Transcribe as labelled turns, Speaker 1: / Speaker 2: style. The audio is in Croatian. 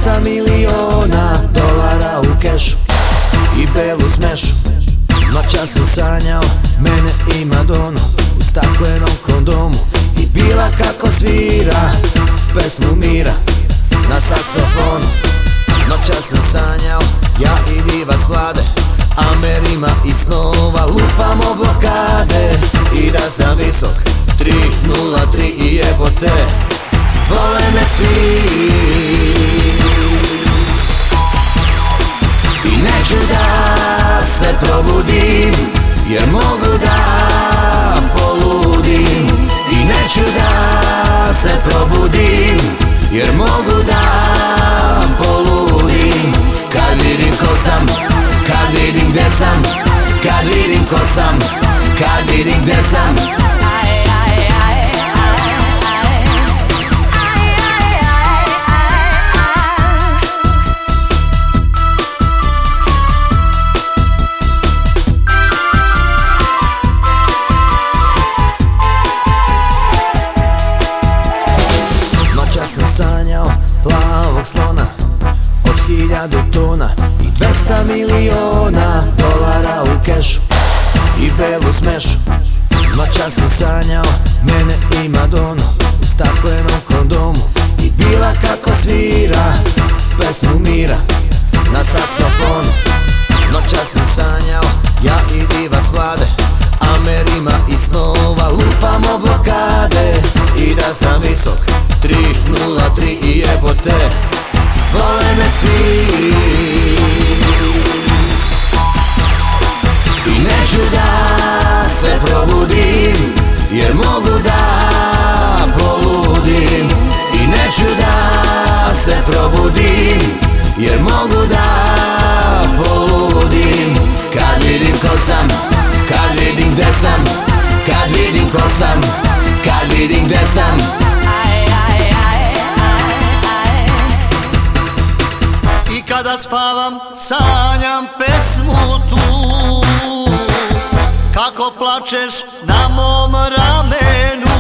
Speaker 1: 200 miliona dolara u kešu i belu smešu. Noća sam sanjao, mene i Madonu u staklenom kondomu i bila kako svira pesmu mira na saksofonu. Noća sam sanjao, ja i divac Vlade, Amerima i snova, lupamo blokade i da sam visok 303 i jebote, vole me svi. I neću da se probudim, jer mogu da poludim. I neću da se probudim, jer mogu da poludim. Kad vidim ko sam, kad vidim gde sam, kad vidim ko sam, kad vidim gde sam. Noća sam sanjao plavog slona od 1000 tona i 200 miliona dolara u kešu i belu smešu. Noća sam sanjao, mene i Madonu u staklenom kondomu i bila kako svira pesmu mira na saksofonu. Noća sam sanjao, ja i divac Vlade, Amerima i snova, lupamo blokade i da sam visok 303 i jebote, vole me svi. I neću da se probudim, jer mogu da poludim. I neću da se probudim, jer mogu da poludim. Kad vidim ko sam, kad vidim gde sam, kad vidim ko sam, kad vidim gde sam.
Speaker 2: I kada spavam sanjam pesmu tu, kako plačeš na mom ramenu.